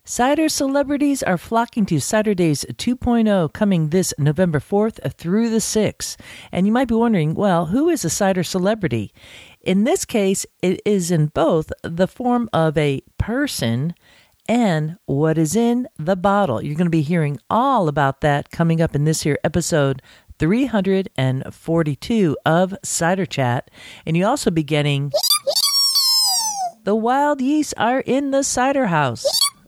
Cider celebrities are flocking to Cider Days 2.0 coming this November 4th through the 6th. And you might be wondering, well, who is a cider celebrity? In this case, it is in both the form of a person and what is in the bottle. You're going to be hearing all about that coming up in this here episode 342 of Cider Chat. And you also be getting the wild yeast are in the cider house.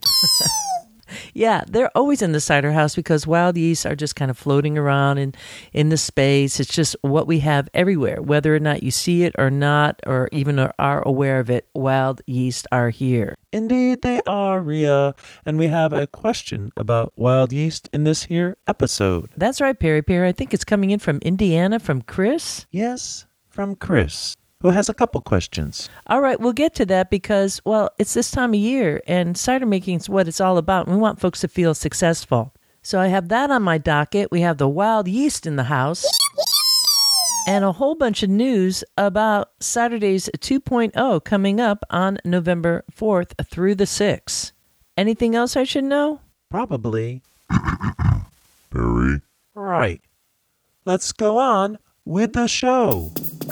Yeah, they're always in the cider house because wild yeast are just kind of floating around in the space. It's just what we have everywhere. Whether or not you see it or not, or even are aware of it, wild yeast are here. Indeed, they are, Rhea. And we have a question about wild yeast in this here episode. That's right, Perry. I think it's coming in from Indiana from Chris. Yes, from Chris, who has a couple questions. All right, we'll get to that because, well, it's this time of year and cider making is what it's all about. We want folks to feel successful. So I have that on my docket. We have the wild yeast in the house and a whole bunch of news about Cider Days 2.0 coming up on November 4th through the 6th. Anything else I should know? Probably. Barry. Right. Let's go on with the show.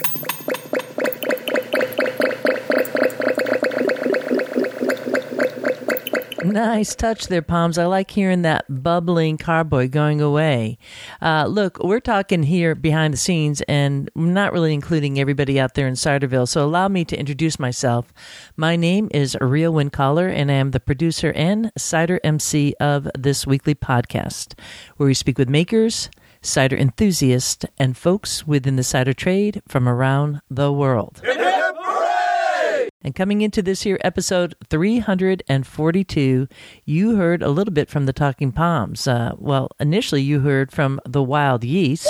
Nice touch there, Palms. I like hearing that bubbling carboy going away. Look, we're talking here behind the scenes, and I'm not really including everybody out there in Ciderville, so allow me to introduce myself. My name is Rhea Wincaller, and I am the producer and cider MC of this weekly podcast, where we speak with makers, cider enthusiasts, and folks within the cider trade from around the world. And coming into this here episode 342, you heard a little bit from the Talking Palms. Initially you heard from the Wild Yeast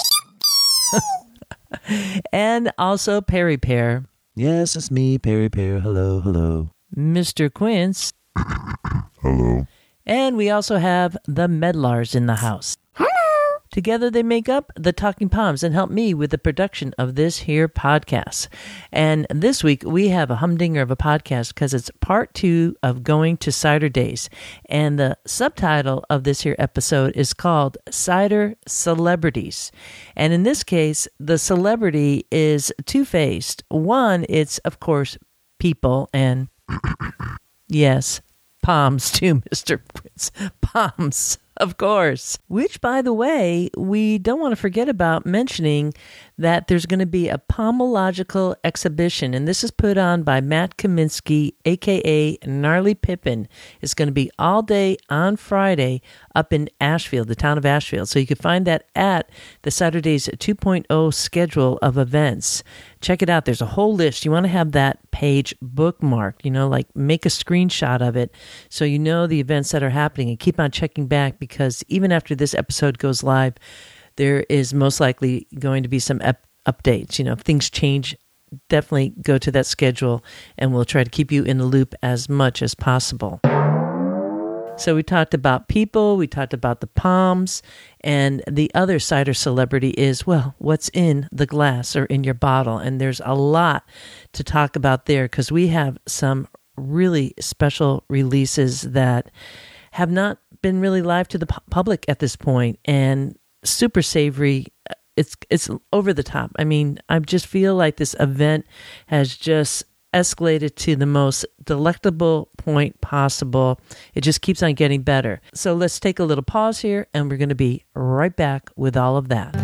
and also Perry Pear. Yes, it's me, Perry Pear. Hello, hello. Mr. Quince. Hello. And we also have the Medlars in the house. Together they make up the Talking Palms and help me with the production of this here podcast. And this week we have a humdinger of a podcast because it's part 2 of Going to Cider Days. And the subtitle of this here episode is called Cider Celebrities. And in this case, the celebrity is two-faced. One, it's of course people and yes, palms too, Mr. Prince. Palms. Of course. Which, by the way, we don't want to forget about mentioning that there's going to be a pomological exhibition, and this is put on by Matt Kaminsky, a.k.a. Gnarly Pippin. It's going to be all day on Friday up in Ashfield, the town of Ashfield. So you can find that at the Cider Days 2.0 schedule of events. Check it out. There's a whole list. You want to have that page bookmarked, like make a screenshot of it so you know the events that are happening and keep on checking back because even after this episode goes live, there is most likely going to be some updates. If things change, definitely go to that schedule and we'll try to keep you in the loop as much as possible. So we talked about people, we talked about the palms, and the other cider celebrity is, well, what's in the glass or in your bottle. And there's a lot to talk about there because we have some really special releases that have not been really live to the public at this point, and super savory. It's over the top. I mean, I just feel like this event has just escalated to the most delectable point possible. It just keeps on getting better. So let's take a little pause here, and we're going to be right back with all of that.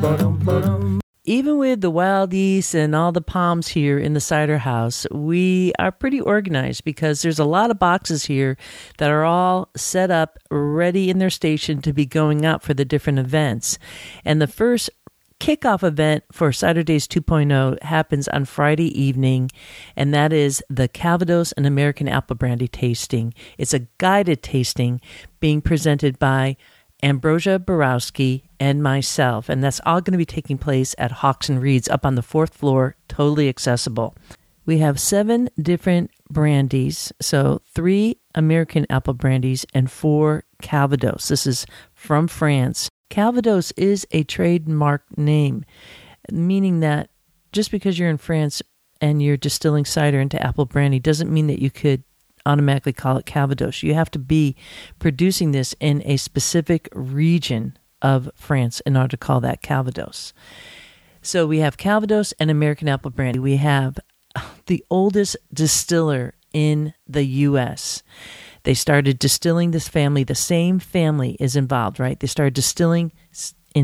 Even with the wild yeast and all the palms here in the cider house, we are pretty organized because there's a lot of boxes here that are all set up, ready in their station to be going out for the different events. And the first kickoff event for Cider Days 2.0 happens on Friday evening, and that is the Calvados and American Apple Brandy tasting. It's a guided tasting being presented by Ambrosia Borowski and myself, and that's all going to be taking place at Hawks and Reeds up on the 4th floor, totally accessible. We have 7 different brandies, so 3 American Apple Brandies and 4 Calvados. This is from France. Calvados is a trademark name, meaning that just because you're in France and you're distilling cider into apple brandy doesn't mean that you could automatically call it Calvados. You have to be producing this in a specific region of France in order to call that Calvados. So we have Calvados and American Apple Brandy. We have the oldest distiller in the U.S. They started distilling this family. The same family is involved, right? They started distilling in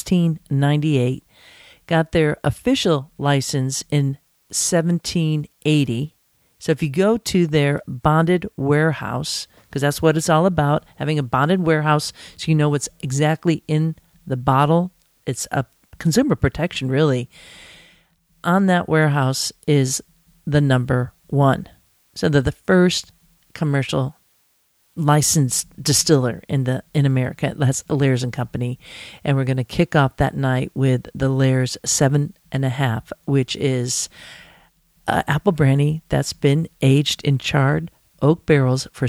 1698, got their official license in 1780. So if you go to their bonded warehouse, because that's what it's all about, having a bonded warehouse so you know what's exactly in the bottle. It's a consumer protection, really. On that warehouse is the number 1. So they're the first commercial licensed distiller in America. That's Lairs and Company. And we're going to kick off that night with the Lairs 7.5, which is apple brandy that's been aged in charred oak barrels for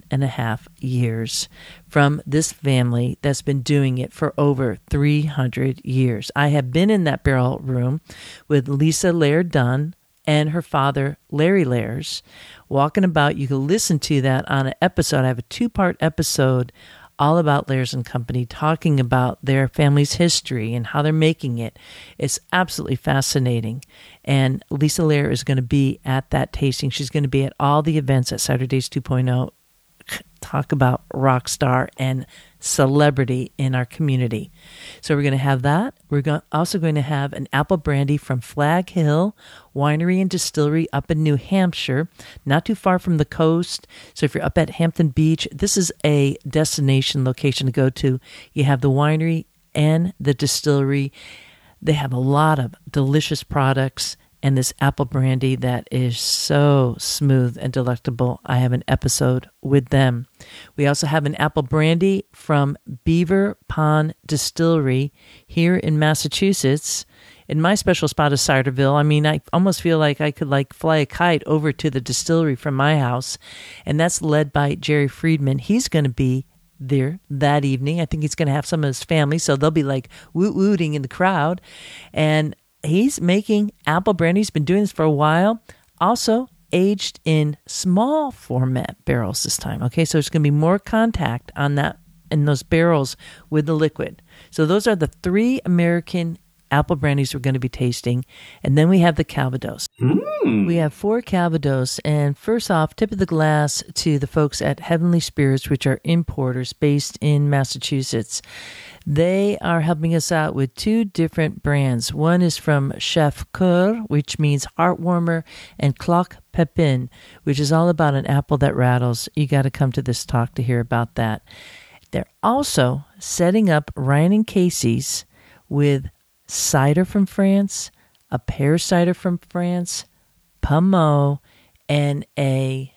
7.5 years from this family that's been doing it for over 300 years. I have been in that barrel room with Lisa Laird Dunn and her father, Larry Lairs, walking about. You can listen to that on an episode. I have a 2-part episode all about Lairs and Company, talking about their family's history and how they're making it. It's absolutely fascinating. And Lisa Lair is going to be at that tasting. She's going to be at all the events at Saturdays 2.0. Talk about rock star and celebrity in our community. So we're going to have that. We're also going to have an apple brandy from Flag Hill Winery and Distillery up in New Hampshire, not too far from the coast. So if you're up at Hampton Beach, this is a destination location to go to. You have the winery and the distillery. They have a lot of delicious products. And this apple brandy that is so smooth and delectable. I have an episode with them. We also have an apple brandy from Beaver Pond Distillery here in Massachusetts. In my special spot of Ciderville, I mean, I almost feel like I could fly a kite over to the distillery from my house. And that's led by Jerry Friedman. He's going to be there that evening. I think he's going to have some of his family, so they'll be woot-wooting in the crowd. And he's making apple brandy. He's been doing this for a while. Also aged in small format barrels this time. Okay, so there's going to be more contact on that in those barrels with the liquid. So those are the 3 American apple brandies we're going to be tasting. And then we have the Calvados. We have 4 Calvados. And first off, tip of the glass to the folks at Heavenly Spirits, which are importers based in Massachusetts. They are helping us out with 2 different brands. One is from Chef Coeur, which means heart warmer, and Cloque Pepin, which is all about an apple that rattles. You got to come to this talk to hear about that. They're also setting up Ryan and Casey's with cider from France, a pear cider from France, Pommeau, and a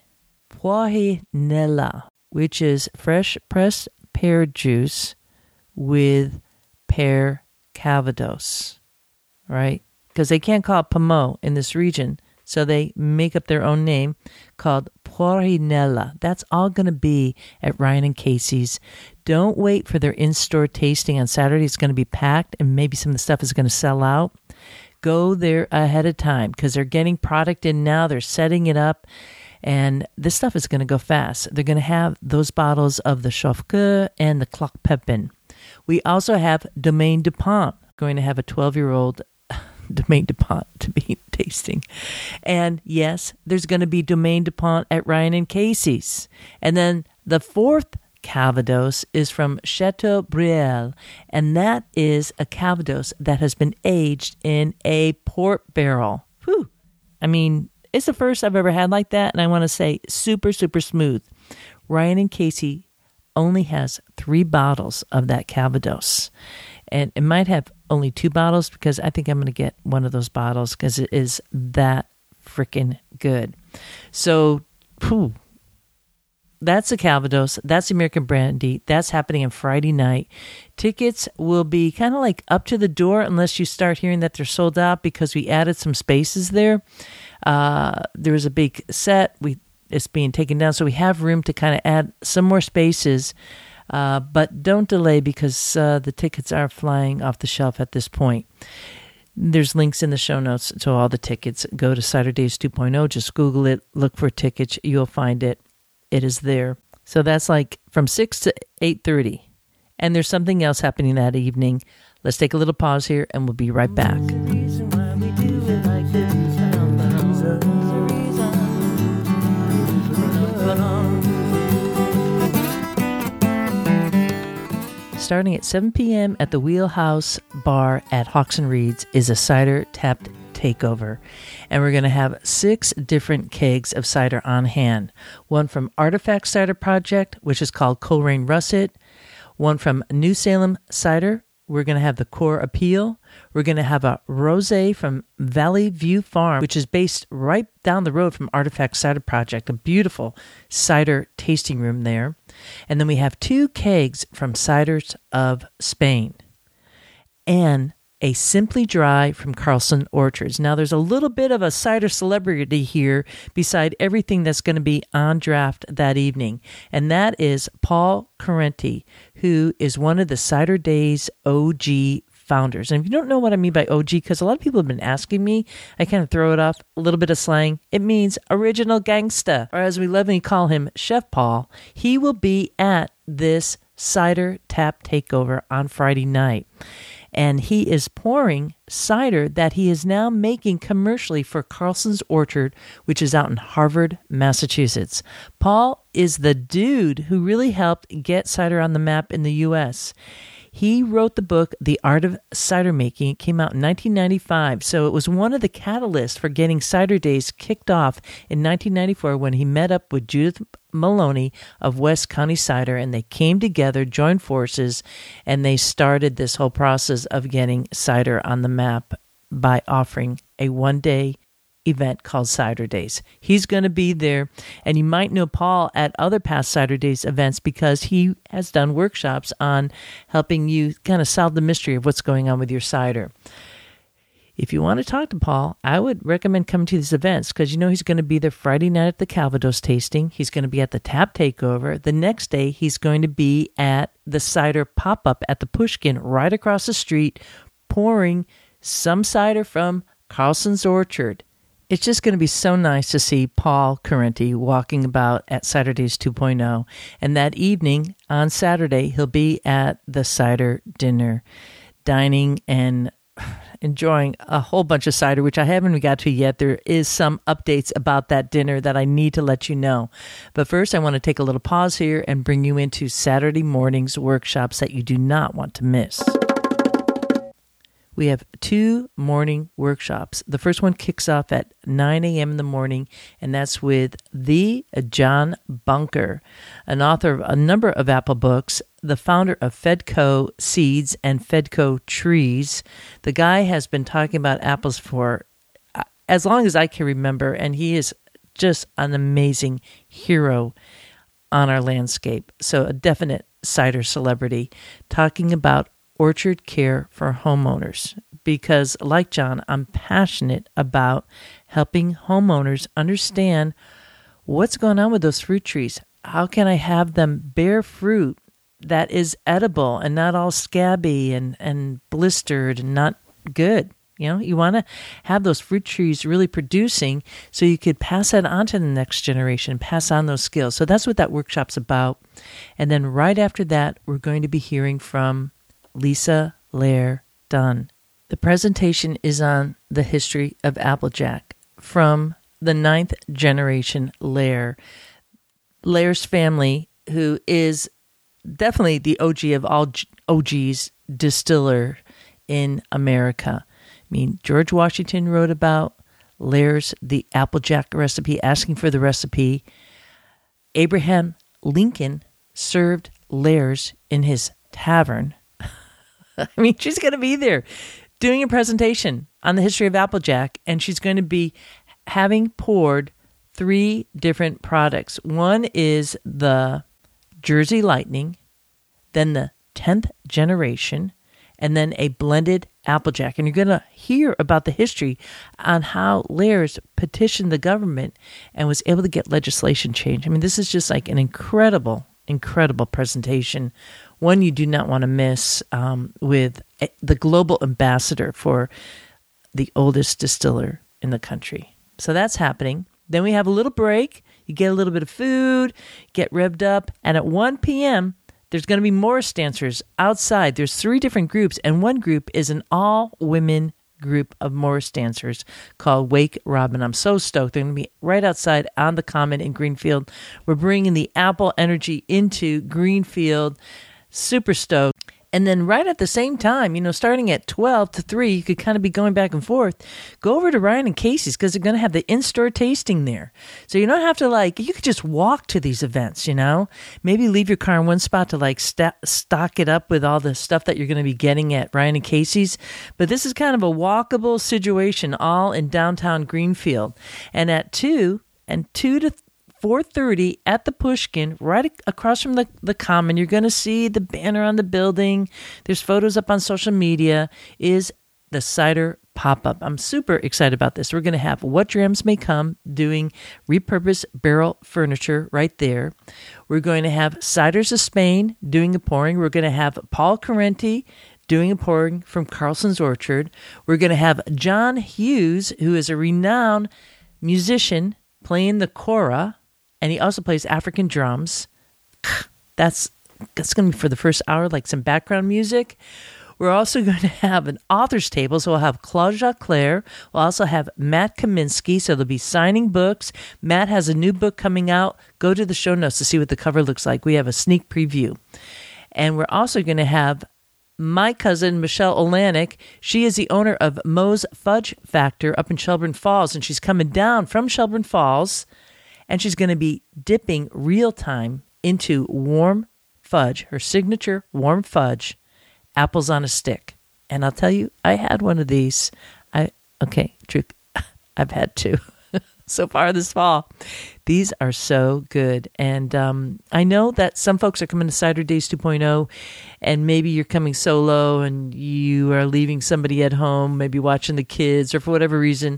Poirinella, which is fresh pressed pear juice with pear Calvados, right? Because they can't call it Pommeau in this region, so they make up their own name called Poirinella. That's all going to be at Ryan and Casey's. Don't wait for their in-store tasting on Saturday. It's going to be packed, and maybe some of the stuff is going to sell out. Go there ahead of time because they're getting product in now. They're setting it up, and this stuff is going to go fast. They're going to have those bottles of the Chef Coeur and the Cloque Pepin. We also have Domaine Dupont, going to have a 12-year-old Domaine Dupont to be tasting. And yes, there's going to be Domaine Dupont at Ryan and Casey's. And then the 4th Calvados is from Chateau Brielle, and that is a Calvados that has been aged in a port barrel. Whew. I mean, it's the first I've ever had like that, and I want to say super, super smooth. Ryan and Casey only has 3 bottles of that Calvados. And it might have only 2 bottles because I think I'm going to get one of those bottles because it is that freaking good. So, that's a Calvados. That's American Brandy. That's happening on Friday night. Tickets will be kind of up to the door unless you start hearing that they're sold out because we added some spaces there. There was a big set. It's being taken down, so we have room to kind of add some more spaces. But don't delay because the tickets are flying off the shelf at this point. There's links in the show notes to all the tickets. Go to Cider Days 2.0. Just Google it. Look for tickets. You'll find it. It is there. So that's like from 6 to 8:30. And there's something else happening that evening. Let's take a little pause here, and we'll be right back. Starting at 7 p.m. at the Wheelhouse Bar at Hawks and Reeds is a cider tapped takeover. And we're going to have 6 different kegs of cider on hand. One from Artifact Cider Project, which is called Coleraine Russet. One from New Salem Cider. We're going to have the Core Appeal. We're going to have a rosé from Valley View Farm, which is based right down the road from Artifact Cider Project, a beautiful cider tasting room there. And then we have 2 kegs from Ciders of Spain and a Simply Dry from Carlson Orchards. Now, there's a little bit of a cider celebrity here beside everything that's going to be on draft that evening, and that is Paul Carenti, who is one of the Cider Days OG founders. And if you don't know what I mean by OG, because a lot of people have been asking me, I kind of throw it off, a little bit of slang. It means original gangsta, or as we lovingly call him, Chef Paul. He will be at this cider tap takeover on Friday night. And he is pouring cider that he is now making commercially for Carlson's Orchard, which is out in Harvard, Massachusetts. Paul is the dude who really helped get cider on the map in the U.S. He wrote the book, The Art of Cider Making. It came out in 1995, so it was one of the catalysts for getting Cider Days kicked off in 1994 when he met up with Judith Maloney of West County Cider, and they came together, joined forces, and they started this whole process of getting cider on the map by offering a one-day event called Cider Days. He's going to be there, and you might know Paul at other past Cider Days events because he has done workshops on helping you kind of solve the mystery of what's going on with your cider. If you want to talk to Paul, I would recommend coming to these events because you know he's going to be there Friday night at the Calvados tasting. He's going to be at the Tap Takeover. The next day, he's going to be at the cider pop-up at the Pushkin right across the street, pouring some cider from Carlson's Orchard. It's just going to be so nice to see Paul Carenti walking about at Cider Days 2.0. And that evening, on Saturday, he'll be at the cider dinner, dining and enjoying a whole bunch of cider, which I haven't got to yet. There is some updates about that dinner that I need to let you know. But first, I want to take a little pause here and bring you into Saturday morning's workshops that you do not want to miss. We have 2 morning workshops. The first one kicks off at 9 a.m. in the morning, and that's with the John Bunker, an author of a number of Apple books, the founder of Fedco Seeds and Fedco Trees. The guy has been talking about apples for as long as I can remember, and he is just an amazing hero on our landscape. So a definite cider celebrity talking about orchard care for homeowners, because like John, I'm passionate about helping homeowners understand what's going on with those fruit trees. How can I have them bear fruit that is edible and not all scabby and blistered and not good? You know, you want to have those fruit trees really producing so you could pass that on to the next generation, pass on those skills. So that's what that workshop's about. And then right after that, we're going to be hearing from Lisa Lair Dunn. The presentation is on the history of Applejack from the 9th generation Lair. Lair's family, who is definitely the OG of all OGs distiller in America. I mean, George Washington wrote about Lair's The Applejack Recipe, asking for the recipe. Abraham Lincoln served Lair's in his tavern. I mean, she's going to be there doing a presentation on the history of Applejack, and she's going to be having poured 3 different products. One is the Jersey Lightning, then the 10th generation, and then a blended Applejack. And you're going to hear about the history on how Lair's petitioned the government and was able to get legislation changed. I mean, this is just like an incredible presentation, one you do not want to miss, with the global ambassador for the oldest distiller in the country. So that's happening. Then we have a little break. You get a little bit of food, get revved up, and at 1 p.m., there's going to be Morris dancers outside. There's 3 different groups, and one group is an all-women group of Morris dancers called Wake Robin. I'm so stoked. They're going to be right outside on the Common in Greenfield. We're bringing the Apple energy into Greenfield. Super stoked. And then right at the same time, starting at 12 to 3, you could kind of be going back and forth. Go over to Ryan and Casey's because they're going to have the in-store tasting there. So you don't have to you could just walk to these events, Maybe leave your car in one spot to stock it up with all the stuff that you're going to be getting at Ryan and Casey's. But this is kind of a walkable situation all in downtown Greenfield. And at 2 to 4:30 at the Pushkin, right across from the Common. You're going to see the banner on the building. There's photos up on social media, is the cider pop-up. I'm super excited about this. We're going to have What Drams May Come doing repurposed barrel furniture right there. We're going to have Ciders of Spain doing a pouring. We're going to have Paul Carenti doing a pouring from Carlson's Orchard. We're going to have John Hughes, who is a renowned musician, playing the kora. And he also plays African drums. That's going to be for the first hour, some background music. We're also going to have an author's table. So we'll have Claude Jaclair. We'll also have Matt Kaminsky. So they'll be signing books. Matt has a new book coming out. Go to the show notes to see what the cover looks like. We have a sneak preview. And we're also going to have my cousin, Michelle Olanek. She is the owner of Moe's Fudge Factor up in Shelburne Falls. And she's coming down from Shelburne Falls. And she's going to be dipping real time into warm fudge, her signature warm fudge, apples on a stick. And I'll tell you, I had one of these. Truth, I've had 2 so far this fall. These are so good. And I know that some folks are coming to Cider Days 2.0, and maybe you're coming solo and you are leaving somebody at home, maybe watching the kids, or for whatever reason,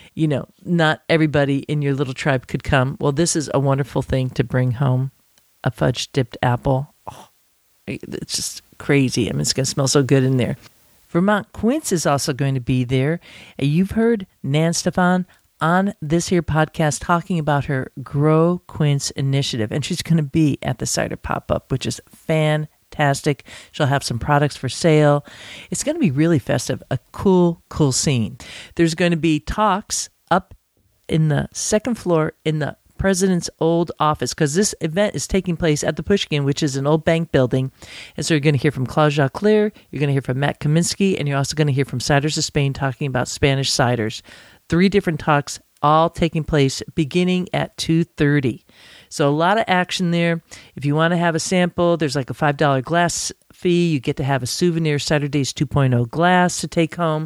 not everybody in your little tribe could come. Well, this is a wonderful thing to bring home, a fudge-dipped apple. Oh, it's just crazy. It's going to smell so good in there. Vermont Quince is also going to be there. You've heard Nan Stefan on this here podcast talking about her Grow Quince initiative, and she's going to be at the cider pop-up, which is fantastic. She'll have some products for sale. It's going to be really festive, a cool scene. There's going to be talks up in the second floor in the president's old office, because this event is taking place at the Pushkin, which is an old bank building. And so you're going to hear from Claude Jaclair, you're going to hear from Matt Kaminsky, and you're also going to hear from Ciders of Spain talking about Spanish ciders. 3 different talks, all taking place beginning at 2:30. So a lot of action there. If you want to have a sample, there's a $5 glass fee. You get to have a souvenir Cider Days 2.0 glass to take home.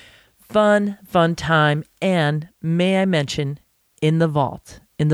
Fun time. And may I mention, in the vault in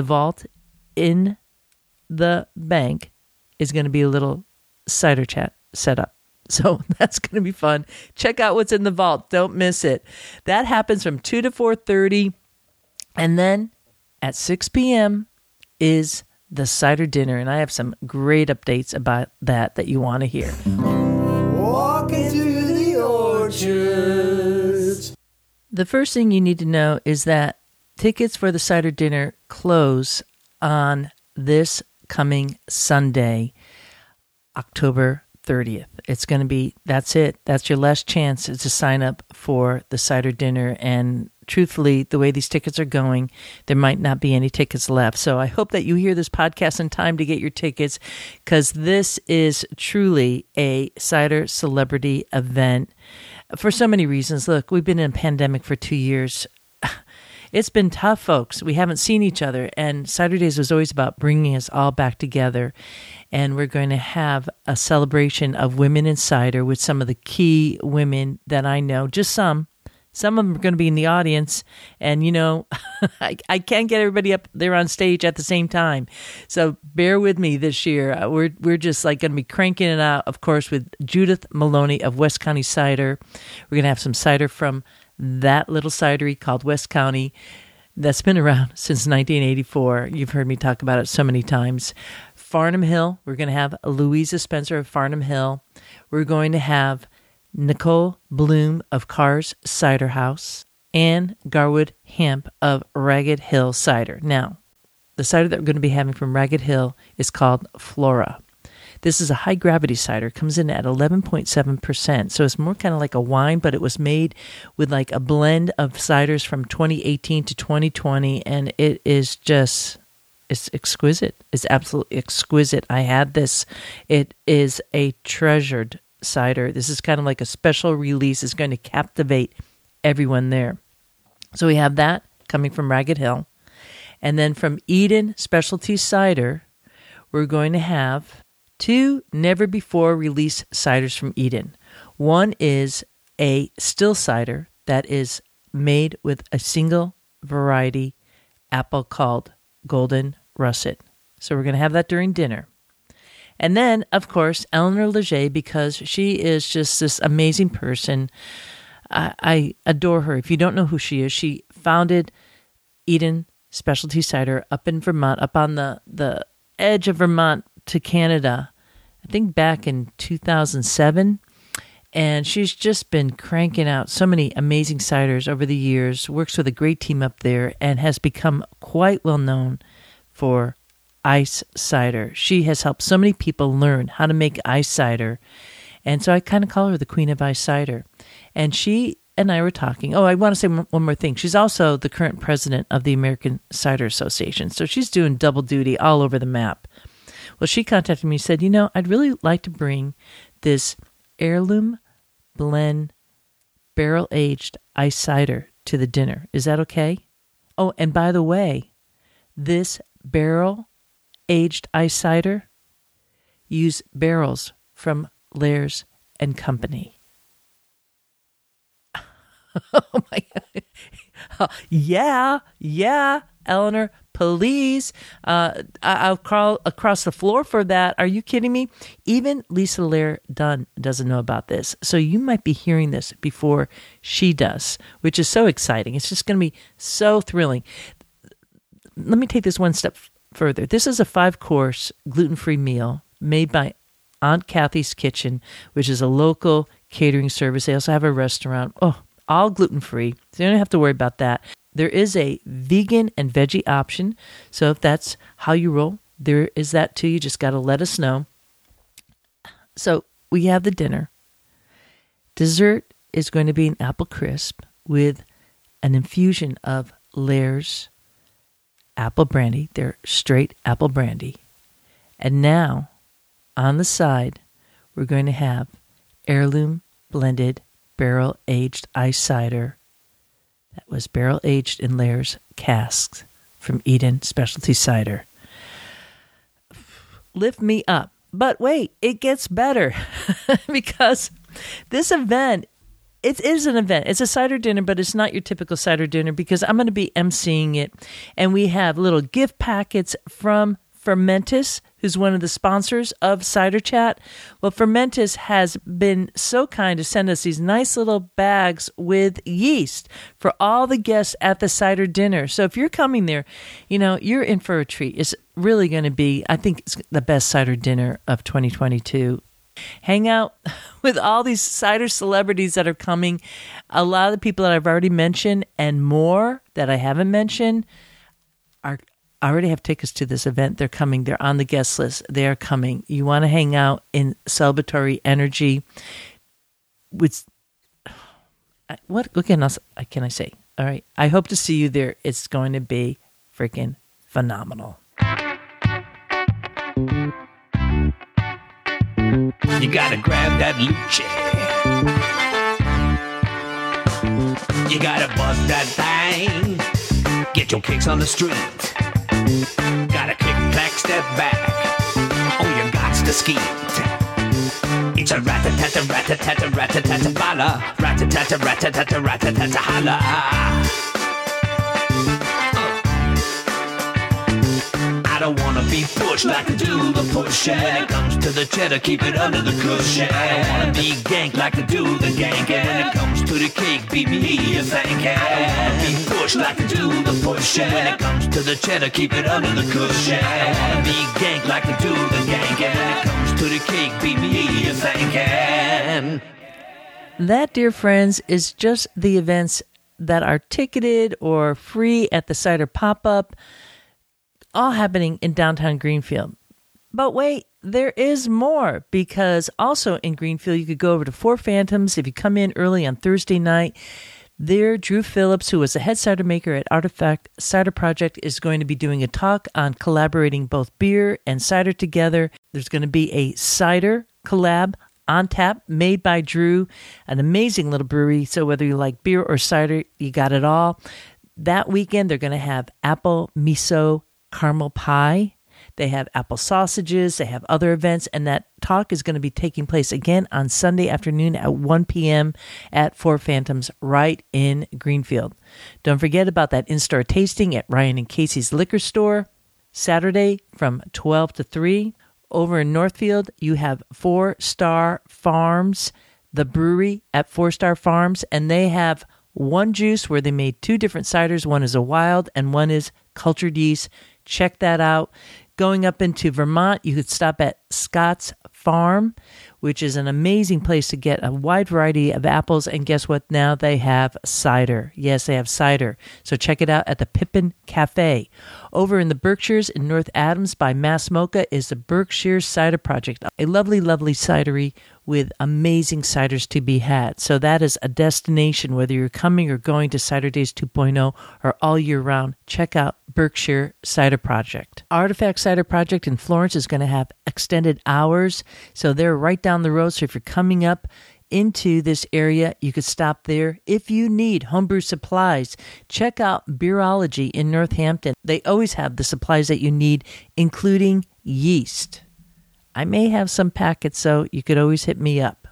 the bank is going to be a little cider chat set up. So that's going to be fun. Check out what's in the vault. Don't miss it. That happens from 2 to 4:30. And then at 6 p.m. is the cider dinner. And I have some great updates about that you want to hear. Walking through the orchards. The first thing you need to know is that tickets for the cider dinner close on this coming Sunday, October 30th. It's going to be, that's it. That's your last chance to sign up for the cider dinner. And truthfully, the way these tickets are going, there might not be any tickets left. So I hope that you hear this podcast in time to get your tickets, because this is truly a cider celebrity event for so many reasons. Look, we've been in a pandemic for 2 years. It's been tough, folks. We haven't seen each other, and Cider Days was always about bringing us all back together. And we're going to have a celebration of women in cider with some of the key women that I know. Just some. Some of them are going to be in the audience, and I can't get everybody up there on stage at the same time. So bear with me this year. We're just going to be cranking it out, of course, with Judith Maloney of West County Cider. We're going to have some cider from that little cidery called West County that's been around since 1984. You've heard me talk about it so many times. Farnham Hill, we're going to have Louisa Spencer of Farnham Hill. We're going to have Nicole Bloom of Carr's Cider House, and Garwood Hemp of Ragged Hill Cider. Now, the cider that we're going to be having from Ragged Hill is called Flora. This is a high-gravity cider. It comes in at 11.7%, so it's more kind of like a wine, but it was made with like a blend of ciders from 2018 to 2020, and it is just, it's exquisite. It's absolutely exquisite. I had this. It is a treasured cider. This is kind of like a special release. It's going to captivate everyone there. So we have that coming from Ragged Hill. And then from Eden Specialty Cider, we're going to have 2 never-before-released ciders from Eden. One is a still cider that is made with a single variety apple called Golden Russet. So we're going to have that during dinner. And then, of course, Eleanor Leger, because she is just this amazing person. I adore her. If you don't know who she is, she founded Eden Specialty Cider up in Vermont, up on the edge of Vermont to Canada, I think back in 2007. And she's just been cranking out so many amazing ciders over the years, works with a great team up there, and has become quite well known for ice cider. She has helped so many people learn how to make ice cider. And so I kind of call her the queen of ice cider. And she and I were talking. Oh, I want to say one more thing. She's also the current president of the American Cider Association. So she's doing double duty all over the map. Well, she contacted me and said, I'd really like to bring this heirloom blend barrel-aged ice cider to the dinner. Is that okay? Oh, and by the way, this barrel-aged ice cider, use barrels from Lairs and Company. Oh my God. Yeah, Eleanor, please. I'll crawl across the floor for that. Are you kidding me? Even Lisa Lair Dunn doesn't know about this. So you might be hearing this before she does, which is so exciting. It's just going to be so thrilling. Let me take this one step further. This is a 5-course gluten-free meal made by Aunt Kathy's Kitchen, which is a local catering service. They also have a restaurant. Oh, all gluten-free. So you don't have to worry about that. There is a vegan and veggie option. So if that's how you roll, there is that too. You just got to let us know. So we have the dinner. Dessert is going to be an apple crisp with an infusion of Lairs apple brandy. They're straight apple brandy. And now, on the side, we're going to have heirloom blended barrel-aged ice cider that was barrel-aged in Lairs casks from Eden Specialty Cider. Lift me up. But wait, it gets better because this event, it is an event. It's a cider dinner, but it's not your typical cider dinner because I'm going to be emceeing it. And we have little gift packets from Fermentis, who's one of the sponsors of Cider Chat. Well, Fermentis has been so kind to send us these nice little bags with yeast for all the guests at the cider dinner. So if you're coming there, you're in for a treat. It's really going to be, I think it's the best cider dinner of 2022. Hang out with all these cider celebrities that are coming. A lot of the people that I've already mentioned and more that I haven't mentioned I already have tickets to this event. They're coming. They're on the guest list. They are coming. You want to hang out in celebratory energy. What else can I say? All right. I hope to see you there. It's going to be freaking phenomenal. You gotta grab that luce. You gotta bust that thing. Get your kicks on the street. Gotta click, clack, step back. Oh, you gots to skeet. It's a rat-a-tat-a, rat-a-tat-a, rat-a-tat-a, bala. Rat-a-tat-a, rat-a-tat-a, rat-a-tat-a, holla. I don't wanna be pushed like I do the pushing. When it comes to the cheddar, keep it under the cushion. I don't wanna be ganked like I do the gank. And when it comes to the cake, beat me you think. I don't wanna be pushed like I do the pushing. When it comes to the cheddar, keep it under the cushion. I don't wanna be ganked like I do the gank. And when it comes to the cake, beat me you think. That, dear friends, is just the events that are ticketed or free at the cider pop-up, all happening in downtown Greenfield. But wait, there is more, because also in Greenfield, you could go over to Four Phantoms. If you come in early on Thursday night, there, Drew Phillips, who was the head cider maker at Artifact Cider Project, is going to be doing a talk on collaborating both beer and cider together. There's going to be a cider collab on tap made by Drew, an amazing little brewery. So whether you like beer or cider, you got it all. That weekend, they're going to have apple miso caramel pie. They have apple sausages. They have other events. And that talk is going to be taking place again on Sunday afternoon at 1 p.m. at Four Phantoms right in Greenfield. Don't forget about that in-store tasting at Ryan and Casey's Liquor Store. Saturday from 12 to 3. Over in Northfield, you have 4 Star Farms, the brewery at 4 Star Farms, and they have one juice where they made 2 different ciders. One is a wild and one is cultured yeast. Check that out. Going up into Vermont, you could stop at Scott's Farm, which is an amazing place to get a wide variety of apples. And guess what? Now they have cider. Yes, they have cider. So check it out at the Pippin Cafe. Over in the Berkshires in North Adams by Mass Mocha is the Berkshire Cider Project, a lovely, lovely cidery with amazing ciders to be had. So that is a destination, whether you're coming or going to Cider Days 2.0 or all year round. Check out Berkshire Cider Project. Artifact Cider Project in Florence is going to have extended hours. So they're right down the road. So if you're coming up into this area, you could stop there. If you need homebrew supplies, check out Beerology in Northampton. They always have the supplies that you need, including yeast. I may have some packets, so you could always hit me up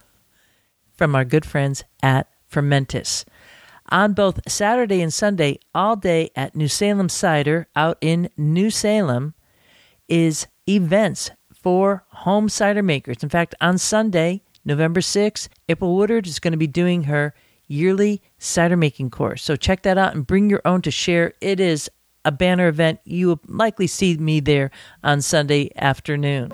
from our good friends at Fermentis. On both Saturday and Sunday, all day at New Salem Cider out in New Salem is events for home cider makers. In fact, on Sunday, November 6th, April Woodard is going to be doing her yearly cider making course. So check that out and bring your own to share. It is a banner event. You will likely see me there on Sunday afternoon.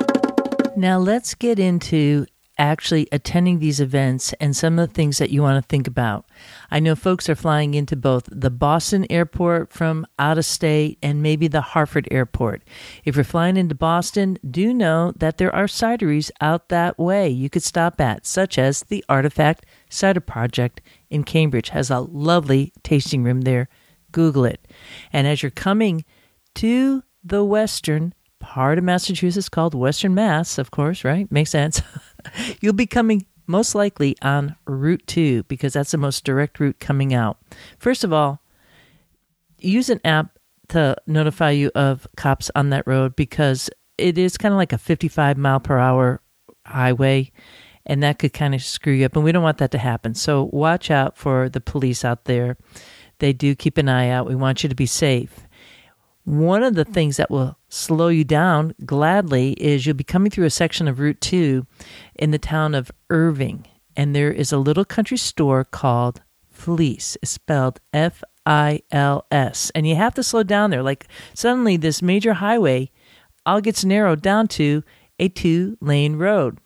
Now let's get into actually attending these events and some of the things that you want to think about. I know folks are flying into both the Boston airport from out of state and maybe the Hartford airport. If you're flying into Boston, do know that there are cideries out that way you could stop at, such as the Artifact Cider Project in Cambridge. Has a lovely tasting room there. Google it. And as you're coming to the western part of Massachusetts called Western Mass, of course, right? Makes sense. You'll be coming most likely on Route 2 because that's the most direct route coming out. First of all, use an app to notify you of cops on that road because it is kind of like a 55 mile per hour highway, and that could kind of screw you up, and we don't want that to happen. So watch out for the police out there. They do keep an eye out. We want you to be safe. One of the things that will slow you down gladly is you'll be coming through a section of Route 2 in the town of Irving, and there is a little country store called Fleece. It's spelled F-I-L-S, and you have to slow down there. Like suddenly this major highway all gets narrowed down to a 2-lane road.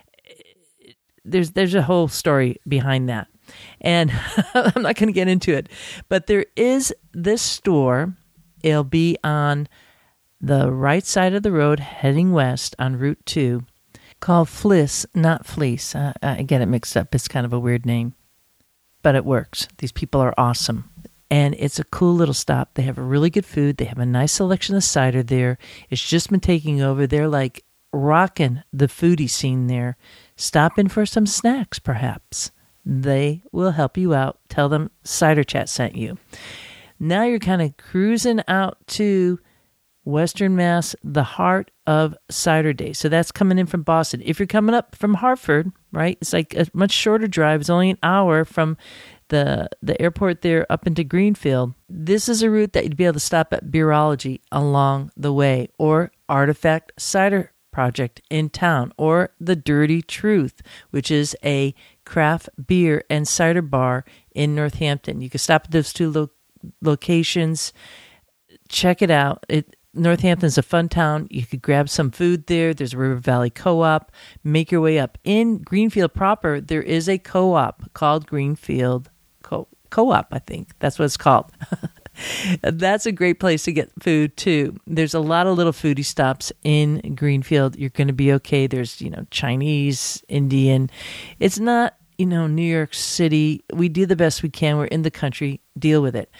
There's a whole story behind that, and I'm not going to get into it, but there is this store. It'll be on the right side of the road heading west on Route 2 called Fliss, not Fleece. I get it mixed up. It's kind of a weird name, but it works. These people are awesome. And it's a cool little stop. They have a really good food. They have a nice selection of cider there. It's just been taking over. They're like rocking the foodie scene there. Stop in for some snacks, perhaps. They will help you out. Tell them Cider Chat sent you. Now you're kind of cruising out to Western Mass, the heart of Cider Day. So that's coming in from Boston. If you're coming up from Hartford, right, it's like a much shorter drive. It's only an hour from the airport there up into Greenfield. This is a route that you'd be able to stop at Beerology along the way, or Artifact Cider Project in town, or The Dirty Truth, which is a craft beer and cider bar in Northampton. You can stop at those two locations. Check it out. Northampton's a fun town. You could grab some food there. There's a River Valley Co-op. Make your way up. In Greenfield proper, there is a co-op called Greenfield Co-op, I think. That's what it's called. That's a great place to get food, too. There's a lot of little foodie stops in Greenfield. You're going to be okay. There's, Chinese, Indian. It's not, New York City. We do the best we can. We're in the country. Deal with it.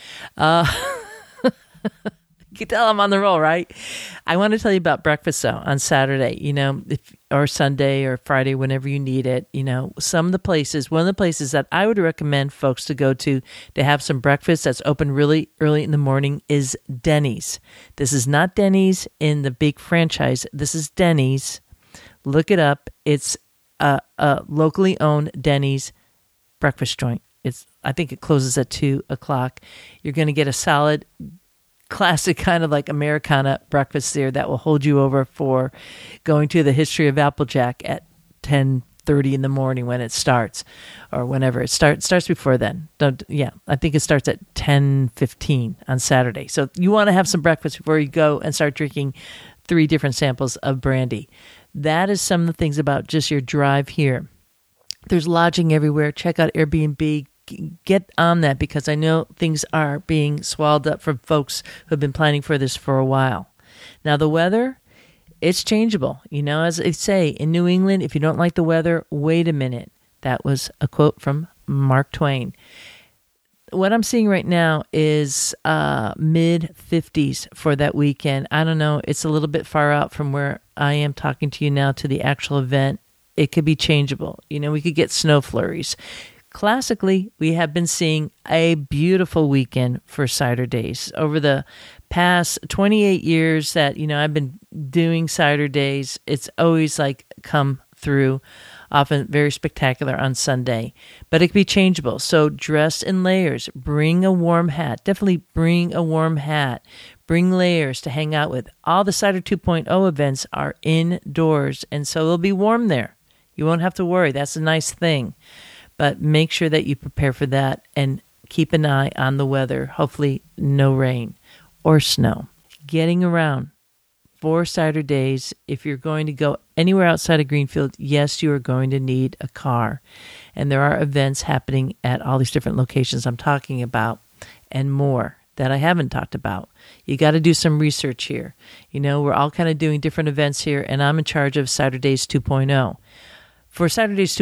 You can tell I'm on the roll, right? I want to tell you about breakfast, though, on Saturday, or Sunday or Friday, whenever you need it. One of the places that I would recommend folks to go to have some breakfast that's open really early in the morning is Denny's. This is not Denny's in the big franchise. This is Denny's. Look it up. It's a locally owned Denny's breakfast joint. I think it closes at 2:00. You're going to get a solid, classic kind of like Americana breakfast there that will hold you over for going to the history of Applejack at 10:30 in the morning when it starts, or whenever it starts before then. I think it starts at 10:15 on Saturday. So you want to have some breakfast before you go and start drinking 3 different samples of brandy. That is some of the things about just your drive here. There's lodging everywhere. Check out Airbnb. Get on that, because I know things are being swallowed up from folks who have been planning for this for a while. Now, the weather, it's changeable. As they say in New England, if you don't like the weather, wait a minute. That was a quote from Mark Twain. What I'm seeing right now is mid-50s for that weekend. I don't know. It's a little bit far out from where I am talking to you now to the actual event. It could be changeable. We could get snow flurries. Classically, we have been seeing a beautiful weekend for cider days. Over the past 28 years that, I've been doing cider days, it's always come through, often very spectacular on Sunday. But it can be changeable. So dress in layers. Bring a warm hat. Definitely bring a warm hat. Bring layers to hang out with. All the Cider 2.0 events are indoors, and so it'll be warm there. You won't have to worry. That's a nice thing. But make sure that you prepare for that and keep an eye on the weather. Hopefully no rain or snow. Getting around for cider days, if you're going to go anywhere outside of Greenfield, yes, you are going to need a car. And there are events happening at all these different locations I'm talking about and more that I haven't talked about. You got to do some research here. We're all kind of doing different events here, and I'm in charge of Cider Days 2.0. For Saturdays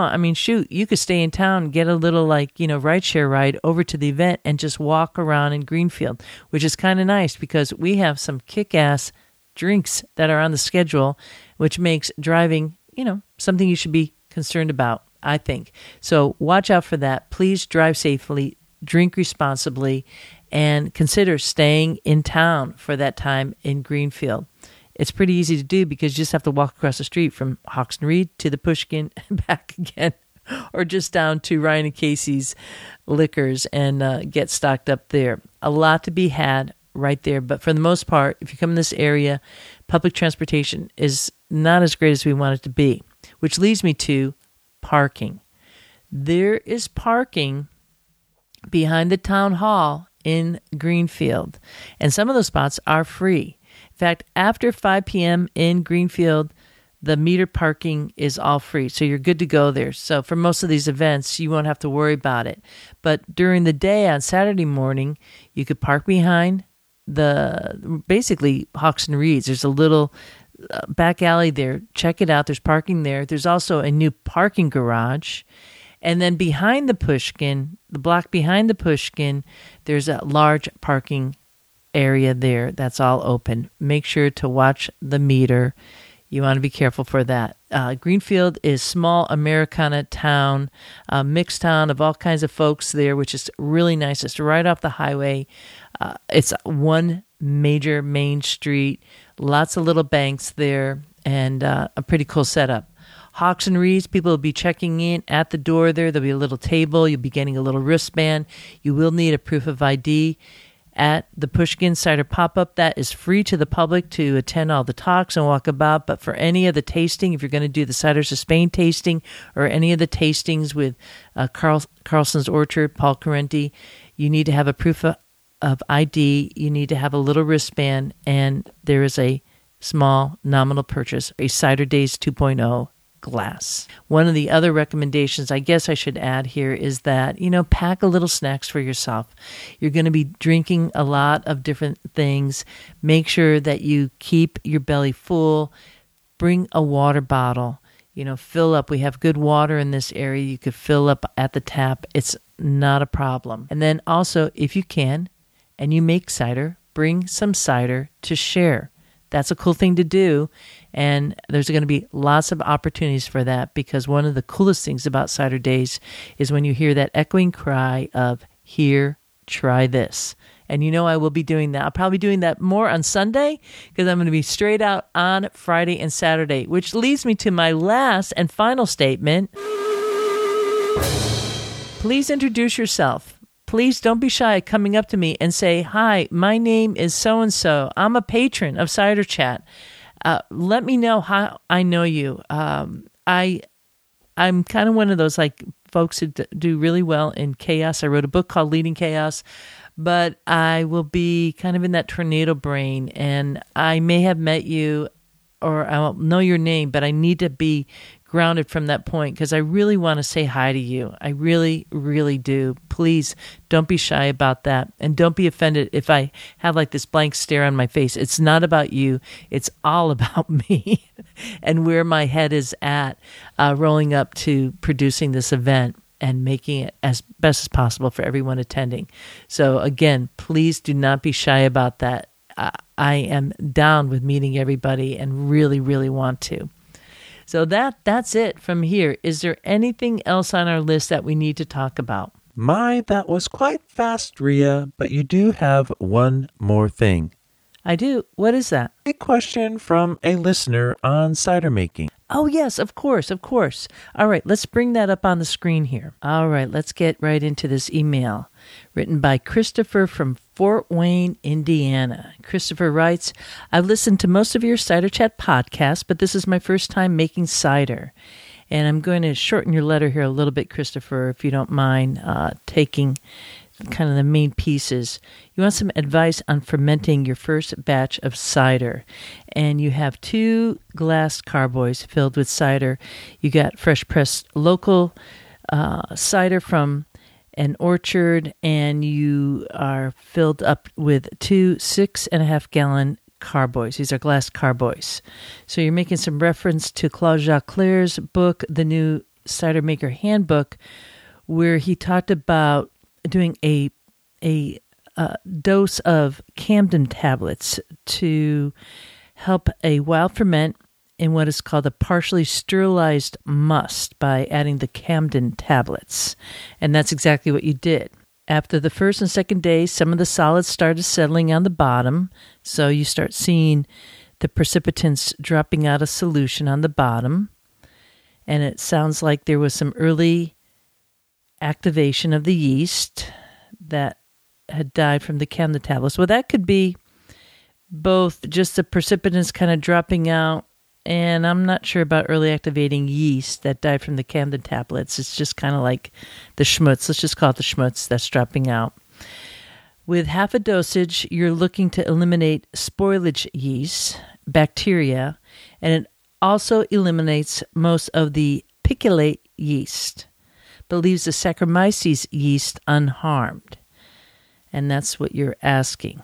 2.0, you could stay in town and get a little rideshare ride over to the event and just walk around in Greenfield, which is kind of nice because we have some kick-ass drinks that are on the schedule, which makes driving, something you should be concerned about, I think. So watch out for that. Please drive safely, drink responsibly, and consider staying in town for that time in Greenfield. It's pretty easy to do because you just have to walk across the street from Hawks and Reed to the Pushkin and back again, or just down to Ryan and Casey's Liquors and get stocked up there. A lot to be had right there, but for the most part, if you come in this area, public transportation is not as great as we want it to be, which leads me to parking. There is parking behind the town hall in Greenfield, and some of those spots are free. In fact, after 5 p.m. in Greenfield, the meter parking is all free, so you're good to go there. So for most of these events, you won't have to worry about it. But during the day on Saturday morning, you could park behind basically Hawks and Reeds. There's a little back alley there. Check it out. There's parking there. There's also a new parking garage. And then behind the Pushkin, the block behind the Pushkin, there's a large parking area there that's all open. Make sure to watch the meter. You want to be careful for that. Greenfield is small Americana town, mixed town of all kinds of folks there, which is really nice. It's right off the highway. It's one major main street, lots of little banks there, and a pretty cool setup. Hawks and Reeds, people will be checking in at the door there. There'll be a little table. You'll be getting a little wristband. You will need a proof of ID. At the Pushkin Cider Pop-Up, that is free to the public to attend all the talks and walk about. But for any of the tasting, if you're going to do the Ciders of Spain tasting or any of the tastings with Carlson's Orchard, Paul Carenti, you need to have a proof of of ID. You need to have a little wristband, and there is a small nominal purchase, a Cider Days 2.0 glass. One of the other recommendations I guess I should add here is that, pack a little snacks for yourself. You're going to be drinking a lot of different things. Make sure that you keep your belly full. Bring a water bottle. Fill up. We have good water in this area. You could fill up at the tap. It's not a problem. And then also, if you can, and you make cider, bring some cider to share. That's a cool thing to do. And there's going to be lots of opportunities for that, because one of the coolest things about Cider Days is when you hear that echoing cry of, "Here, try this." And I will be doing that. I'll probably be doing that more on Sunday, because I'm going to be straight out on Friday and Saturday, which leads me to my last and final statement. Please introduce yourself. Please don't be shy coming up to me and say, "Hi, my name is so-and-so. I'm a patron of Cider Chat. Let me know how I know you." I'm kind of one of those folks who do really well in chaos. I wrote a book called Leading Chaos, but I will be kind of in that tornado brain, and I may have met you or I'll know your name, but I need to be grounded from that point, because I really want to say hi to you. I really, really do. Please don't be shy about that, and don't be offended if I have this blank stare on my face. It's not about you. It's all about me and where my head is at, rolling up to producing this event and making it as best as possible for everyone attending. So again, please do not be shy about that. I am down with meeting everybody and really, really want to. So that's it from here. Is there anything else on our list that we need to talk about? That was quite fast, Rhea, but you do have one more thing. I do. What is that? A question from a listener on cider making. Oh, yes, of course. All right, let's bring that up on the screen here. All right, let's get right into this email written by Christopher from Fort Wayne, Indiana. Christopher writes, "I've listened to most of your Cider Chat podcasts, but this is my first time making cider." And I'm going to shorten your letter here a little bit, Christopher, if you don't mind taking kind of the main pieces. You want some advice on fermenting your first batch of cider. And you have 2 glass carboys filled with cider. You got fresh pressed local cider from an orchard, and you are filled up with 2 6.5-gallon carboys. These are glass carboys. So you're making some reference to Claude Jacques Clair's book, The New Cider Maker Handbook, where he talked about doing a dose of Camden tablets to help a wild ferment in what is called a partially sterilized must by adding the Camden tablets. And that's exactly what you did. After the first and second day, some of the solids started settling on the bottom. So you start seeing the precipitants dropping out of solution on the bottom. And it sounds like there was some early activation of the yeast that had died from the Camden tablets. Well, that could be both just the precipitants kind of dropping out, and I'm not sure about early activating yeast that died from the Camden tablets. It's just kind of like the schmutz. Let's just call it the schmutz that's dropping out. With half a dosage, you're looking to eliminate spoilage yeast, bacteria, and it also eliminates most of the piculate yeast, but leaves the Saccharomyces yeast unharmed. And that's what you're asking.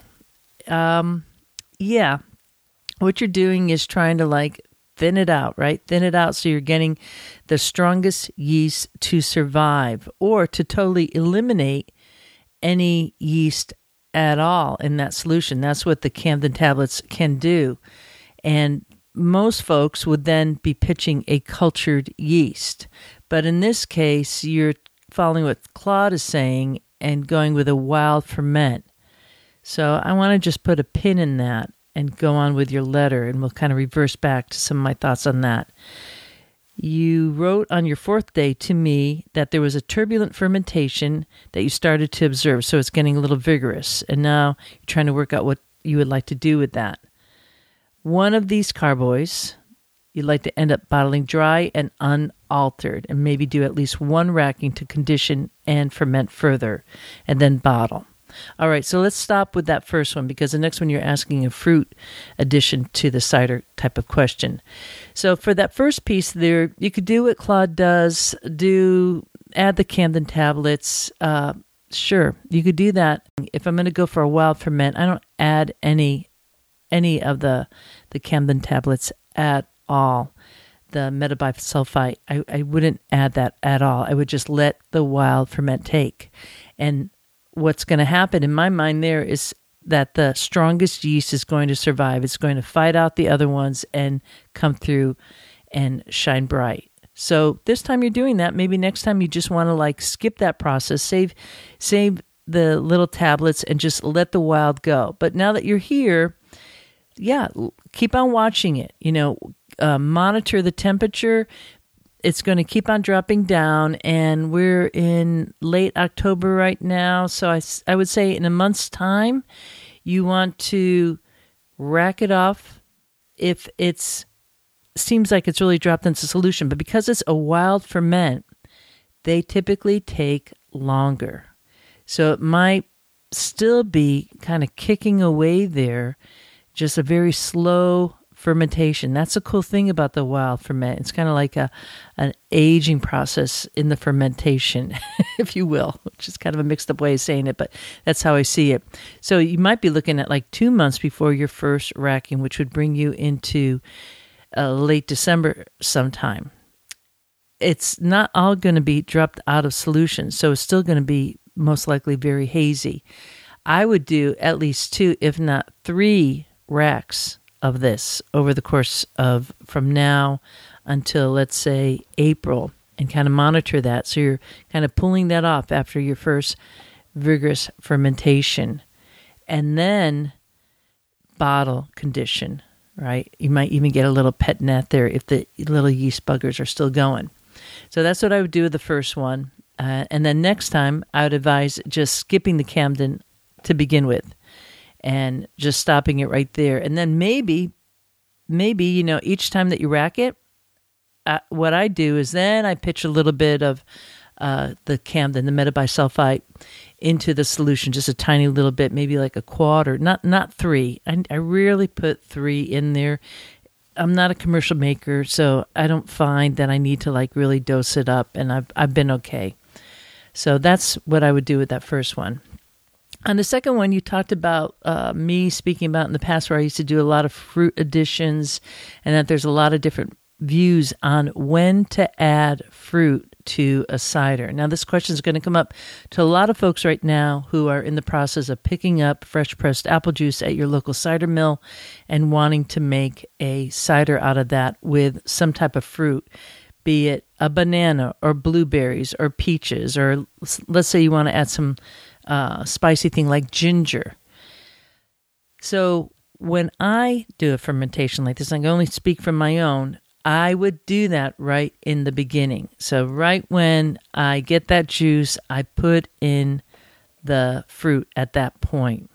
Yeah. What you're doing is trying to thin it out, right? Thin it out so you're getting the strongest yeast to survive, or to totally eliminate any yeast at all in that solution. That's what the Camden tablets can do. And most folks would then be pitching a cultured yeast. But in this case, you're following what Claude is saying and going with a wild ferment. So I want to just put a pin in that and go on with your letter, and we'll kind of reverse back to some of my thoughts on that. You wrote on your 4th day to me that there was a turbulent fermentation that you started to observe, so it's getting a little vigorous, and now you're trying to work out what you would like to do with that. One of these carboys you'd like to end up bottling dry and unaltered, and maybe do at least 1 racking to condition and ferment further, and then bottle. All right, so let's stop with that first one because the next one you're asking a fruit addition to the cider type of question. So for that first piece there, you could do what Claude does, add the Camden tablets. Sure, you could do that. If I'm going to go for a wild ferment, I don't add any of the Camden tablets at all. The metabisulfite, I wouldn't add that at all. I would just let the wild ferment take. And what's going to happen in my mind there is that the strongest yeast is going to survive. It's going to fight out the other ones and come through and shine bright. So this time you're doing that. Maybe next time you just want to skip that process, save the little tablets and just let the wild go. But now that you're here, keep on watching it. Monitor the temperature. It's going to keep on dropping down, and we're in late October right now. So I would say in a month's time, you want to rack it off if it seems like it's really dropped into solution. But because it's a wild ferment, they typically take longer. So it might still be kind of kicking away there, just a very slow fermentation. That's a cool thing about the wild ferment. It's kind of like an aging process in the fermentation, if you will, which is kind of a mixed up way of saying it, but that's how I see it. So you might be looking at 2 months before your first racking, which would bring you into late December sometime. It's not all going to be dropped out of solution, so it's still going to be most likely very hazy. I would do at least 2, if not 3 racks of this over the course of from now until, let's say, April, and kind of monitor that. So you're kind of pulling that off after your first vigorous fermentation. And then bottle condition, right? You might even get a little pet net there if the little yeast buggers are still going. So that's what I would do with the first one. And then next time, I would advise just skipping the Camden to begin with, and just stopping it right there. And then maybe, each time that you rack it, what I do is then I pitch a little bit of the Camden, the metabisulfite, into the solution, just a tiny little bit, maybe like a quarter, not 3. I rarely put 3 in there. I'm not a commercial maker, so I don't find that I need to really dose it up, and I've been okay. So that's what I would do with that first one. On the second one, you talked about me speaking about in the past where I used to do a lot of fruit additions, and that there's a lot of different views on when to add fruit to a cider. Now, this question is going to come up to a lot of folks right now who are in the process of picking up fresh pressed apple juice at your local cider mill and wanting to make a cider out of that with some type of fruit, be it a banana or blueberries or peaches, or let's say you want to add some spicy thing like ginger. So when I do a fermentation like this, I can only speak from my own, I would do that right in the beginning. So right when I get that juice, I put in the fruit at that point.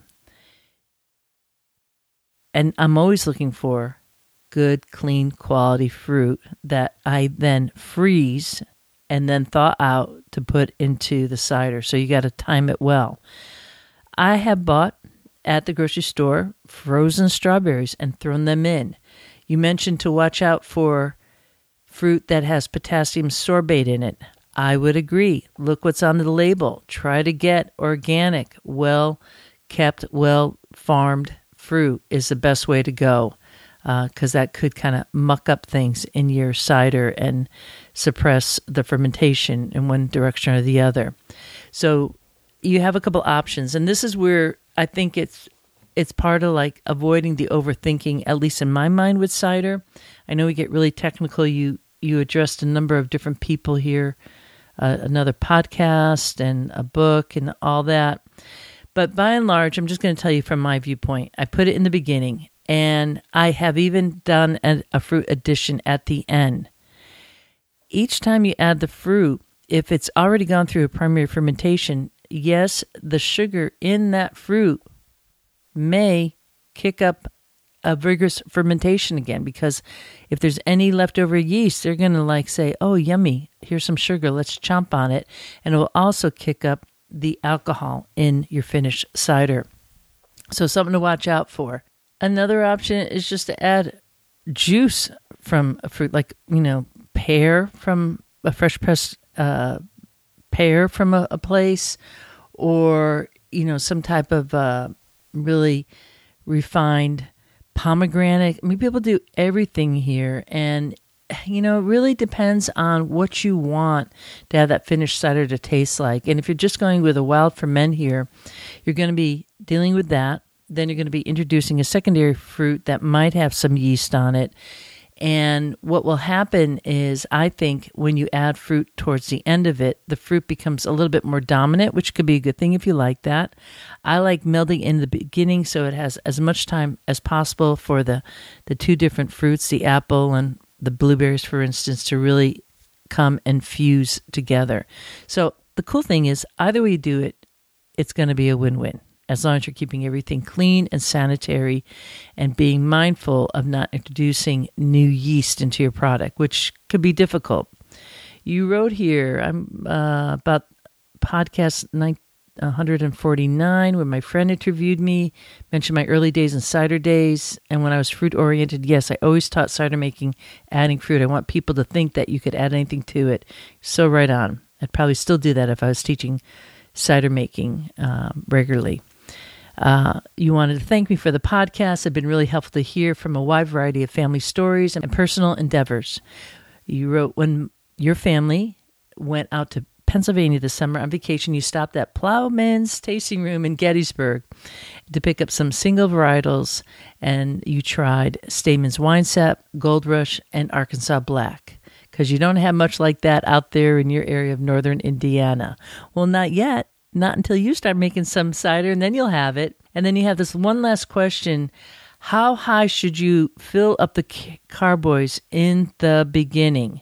And I'm always looking for good, clean, quality fruit that I then freeze and then thaw out to put into the cider. So you got to time it well. I have bought at the grocery store frozen strawberries and thrown them in. You mentioned to watch out for fruit that has potassium sorbate in it. I would agree. Look what's on the label. Try to get organic, well-kept, well-farmed fruit is the best way to go, because that could kind of muck up things in your cider and suppress the fermentation in one direction or the other. So you have a couple options, and this is where I think it's part of avoiding the overthinking, at least in my mind with cider. I know we get really technical. You addressed a number of different people here, another podcast and a book and all that. But by and large, I'm just going to tell you from my viewpoint. I put it in the beginning, and I have even done a fruit addition at the end. Each time you add the fruit, if it's already gone through a primary fermentation, yes, the sugar in that fruit may kick up a vigorous fermentation again, because if there's any leftover yeast, they're going to say, oh, yummy, here's some sugar, let's chomp on it. And it will also kick up the alcohol in your finished cider. So something to watch out for. Another option is just to add juice from a fruit, like, pear from a fresh pressed pear from a place, or, some type of really refined pomegranate. I mean, people do everything here, and it really depends on what you want to have that finished cider to taste like. And if you're just going with a wild ferment here, you're going to be dealing with that. Then you're going to be introducing a secondary fruit that might have some yeast on it. And what will happen is, I think, when you add fruit towards the end of it, the fruit becomes a little bit more dominant, which could be a good thing if you like that. I like melding in the beginning so it has as much time as possible for the two different fruits, the apple and the blueberries, for instance, to really come and fuse together. So the cool thing is, either way you do it, it's going to be a win-win, as long as you're keeping everything clean and sanitary and being mindful of not introducing new yeast into your product, which could be difficult. You wrote here, I'm about podcast 149, where my friend interviewed me, mentioned my early days and cider days, and when I was fruit-oriented, yes, I always taught cider making, adding fruit. I want people to think that you could add anything to it. So right on. I'd probably still do that if I was teaching cider making regularly. You wanted to thank me for the podcast. It's been really helpful to hear from a wide variety of family stories and personal endeavors. You wrote, when your family went out to Pennsylvania this summer on vacation, you stopped at Plowman's Tasting Room in Gettysburg to pick up some single varietals, and you tried Stayman's Winesap, Gold Rush, and Arkansas Black, because you don't have much like that out there in your area of northern Indiana. Well, not yet. Not until you start making some cider, and then you'll have it. And then you have this one last question. How high should you fill up the carboys in the beginning?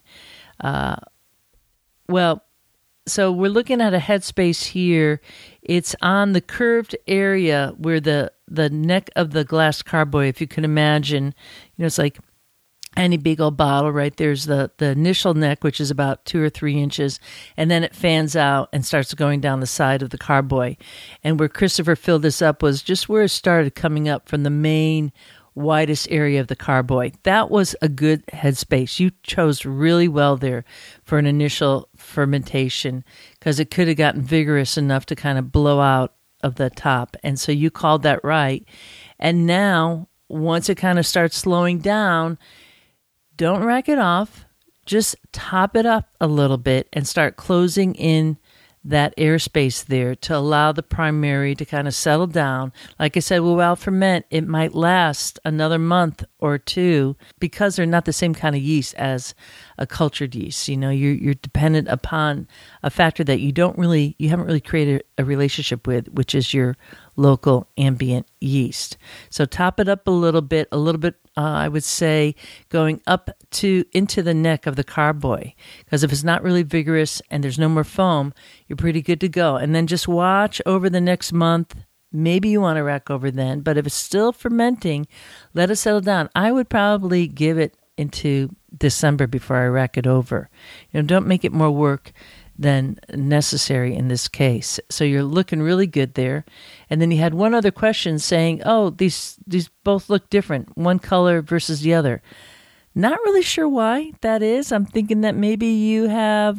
Well, so we're looking at a headspace here. It's on the curved area where the neck of the glass carboy, if you can imagine, it's like any big old bottle, right? There's the initial neck, which is about 2 or 3 inches, and then it fans out and starts going down the side of the carboy. And where Christopher filled this up was just where it started coming up from the main widest area of the carboy. That was a good headspace. You chose really well there for an initial fermentation, because it could have gotten vigorous enough to kind of blow out of the top. And so you called that right. And now, once it kind of starts slowing down, don't rack it off. Just top it up a little bit and start closing in that airspace there to allow the primary to kind of settle down. Like I said, with wild ferment, it might last another month or two because they're not the same kind of yeast as a cultured yeast. You're dependent upon a factor that you haven't really created a relationship with, which is your local ambient yeast. So top it up a little bit, I would say, going up into the neck of the carboy, because if it's not really vigorous and there's no more foam, you're pretty good to go. And then just watch over the next month. Maybe you want to rack over then, but if it's still fermenting, let it settle down. I would probably give it into December before I rack it over. Don't make it more work than necessary in this case. So you're looking really good there. And then you had one other question saying, oh, these both look different, one color versus the other. Not really sure why that is. I'm thinking that maybe you have,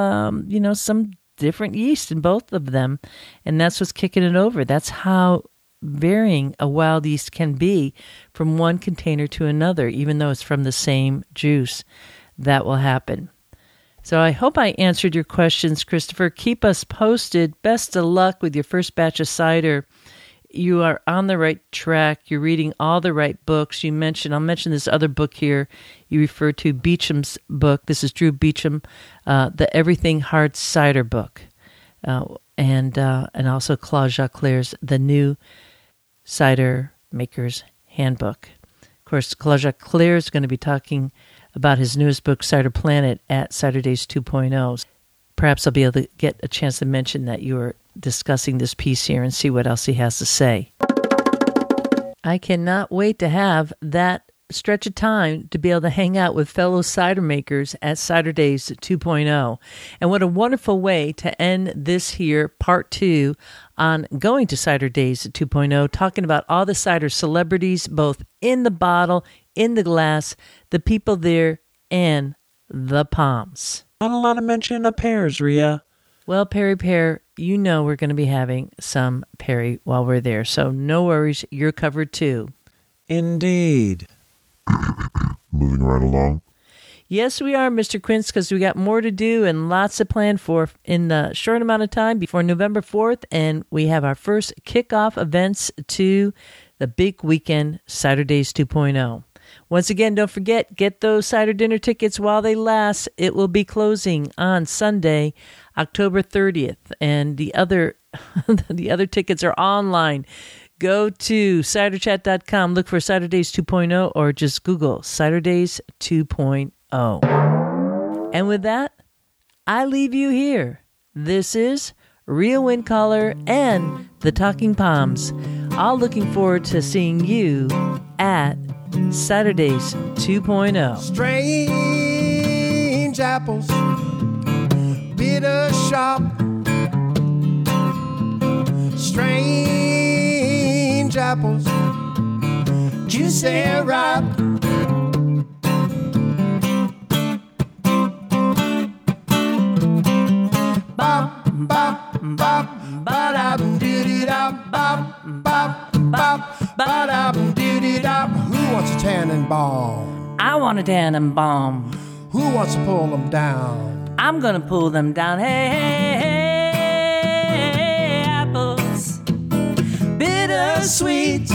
some different yeast in both of them, and that's what's kicking it over. That's how varying a wild yeast can be from one container to another, even though it's from the same juice. That will happen. So I hope I answered your questions, Christopher. Keep us posted. Best of luck with your first batch of cider. You are on the right track. You're reading all the right books. I'll mention this other book here. You refer to Beecham's book. This is Drew Beecham, the Everything Hard Cider book. And also Claude Jacquelaire's The New Cider Maker's Handbook. Of course, Claude Jacquelaire is going to be talking about his newest book, Cider Planet, at Cider Days 2.0. Perhaps I'll be able to get a chance to mention that you were discussing this piece here and see what else he has to say. I cannot wait to have that stretch of time to be able to hang out with fellow cider makers at Cider Days 2.0. And what a wonderful way to end this here part 2 on going to Cider Days 2.0, talking about all the cider celebrities, both in the bottle, in the glass, the people there, and the palms. Not a lot of mention of pears, Rhea. Well, Perry Pear, you know we're going to be having some Perry while we're there, so no worries, you're covered too. Indeed. Moving right along. Yes, we are, Mr. Quince, because we got more to do and lots to plan for in the short amount of time before November 4th, and we have our first kickoff events to the big weekend, Cider Days 2.0. Once again, don't forget, get those cider dinner tickets while they last. It will be closing on Sunday, October 30th, and the other tickets are online. Go to ciderchat.com, look for Cider Days 2.0, or just Google Cider Days 2.0. And with that, I leave you here. This is Rhea Windcaller and the Talking Palms, all looking forward to seeing you at Cider Days 2.0. Strange apples, bitter sharp. Strange apples, juicy and ripe. Bop, bop, bop, ba-da-dum-doo-doo-dop, bop, bop, bop, ba-da-dum-doo-doo-dop. Who wants a tannenbaum? I want a tannenbaum. Who wants to pull them down? I'm gonna pull them down. Hey, hey, hey, apples, bittersweet.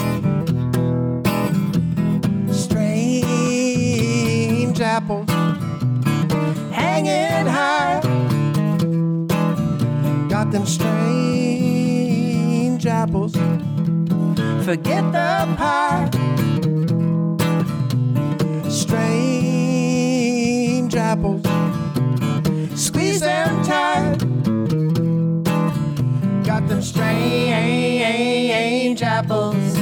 Strange apples, hanging high. Got them strange apples. Forget the pie. Strange apples, squeeze them tight. Got them strange apples.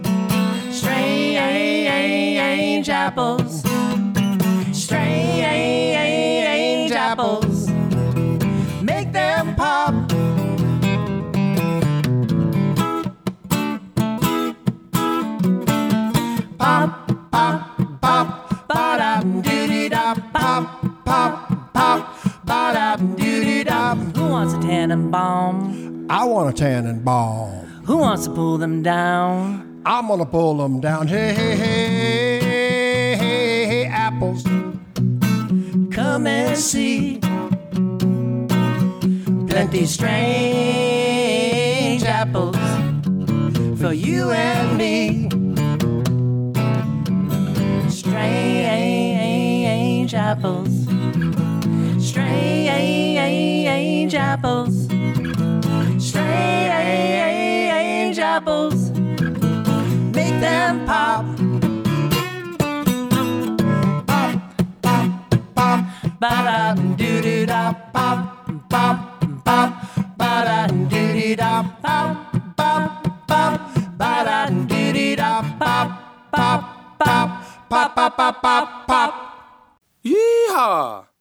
Strange apples. Strange apples. Make them pop. Pop, pop, pop, ba-da-dum-doo-doo-da, pop, pop, pop, ba-da-dum-doo-doo-da. Who wants a tannenbaum? I want a tannenbaum. Who wants to pull them down? I'm gonna pull them down. Hey, hey, hey, hey, hey, hey, apples. Come and see. Plenty strange apples for you and me. Strange apples. Strange apples. Strange apples. Make them pop. Pop, pop, pop. Ba-da-doo-doo-da. Pop, pop, pop. Ba-da-doo-doo-da. Pop, pop, pop. Ba-da-doo-doo-da. Pop, pop, pop. Pop, pop, pop, pop, pop. Yeehaw!